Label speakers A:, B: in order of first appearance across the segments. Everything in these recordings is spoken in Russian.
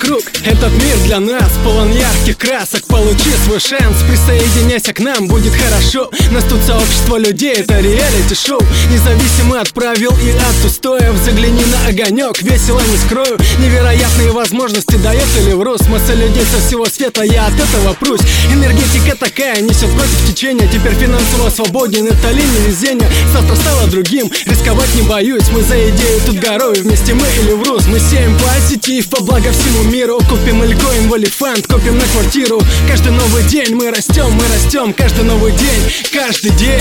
A: вокруг. Этот мир для нас полон ярких красок. Получи свой шанс, присоединяйся к нам, будет хорошо. Нас тут сообщество людей, это реалити-шоу. Независимо от правил и от устоев. Загляни на огонек, весело не скрою. Невероятные возможности дает Элеврус. Масса людей со всего света, я от этого прусь. Энергетика такая, несет против течения. Теперь финансово свободен, это линия везения. Завтра стало другим, рисковать не боюсь. Мы за идею тут горой, вместе мы Элеврус. Мы сеем позитив во благо всему миру. Купим элькоин в Олифант, купим на квартиру. Каждый новый день мы растем, каждый новый день, каждый день.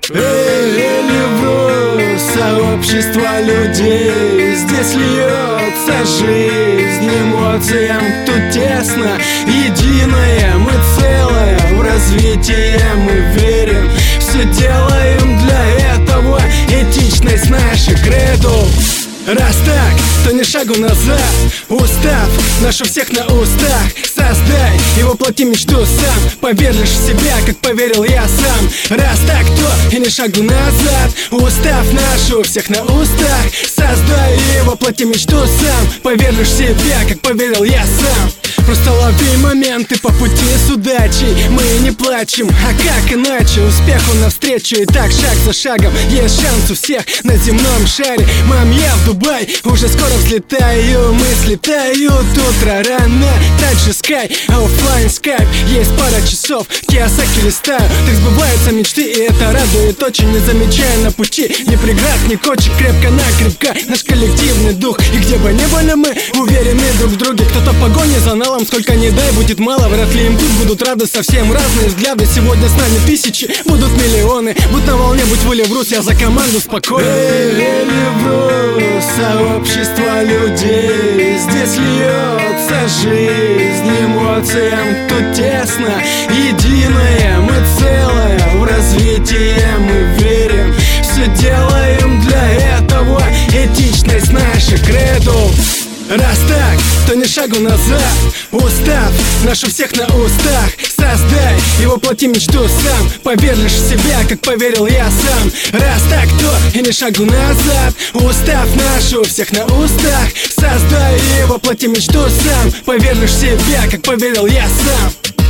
A: Элеврус, сообщество людей. Здесь льется жизнь, эмоциям тут тесно. Единое, мы целое, в развитие мы верим. Все делаем для этого, этичность наша кредо. Раз так, то ни шагу назад. Устав наш у всех на устах. Создай и воплоти мечту сам. Поверь лишь в себя, как поверил я сам. Раз так, то и ни шагу назад. Устав наш у всех на устах. Создай и воплоти мечту сам. Поверь лишь в себя, как поверил я сам. Просто лови моменты по пути с удачей. Мы не плачем, а как иначе? Успеху навстречу, и так шаг за шагом. Есть шанс у всех на земном шаре. Мам, я в Дубай, уже скоро взлетаю. Мы слетают, утро рано. Также скай, оффлайн скайп. Есть пара часов, Киосаки листаю. Так сбываются мечты, и это радует очень. Не замечая на пути ни преград, ни кочек. Крепко-накрепко наш коллективный дух. И где бы ни были мы, уверены друг в друге. Кто-то в погоне за налом, сколько не дай, будет мало. Вряд ли им тут будут рады совсем разные взгляды. Сегодня с нами тысячи, будут миллионы. Будь на волне, будь в Элеврус, я за команду спокоен. Элеврус, сообщество людей. Здесь льется жизнь, эмоциям тут тесно. Единое, мы целое, в развитие мы верим. Все делаем для этого, этичность наша кредо. Раз так, то ни шагу назад. Устав наш у всех на устах. Создай и воплоти мечту сам. Поверь лишь в себя, как поверил я сам. Раз так, то и ни шагу назад. Устав наш у всех на устах. Создай и воплоти мечту сам. Поверь лишь в себя, как поверил я сам.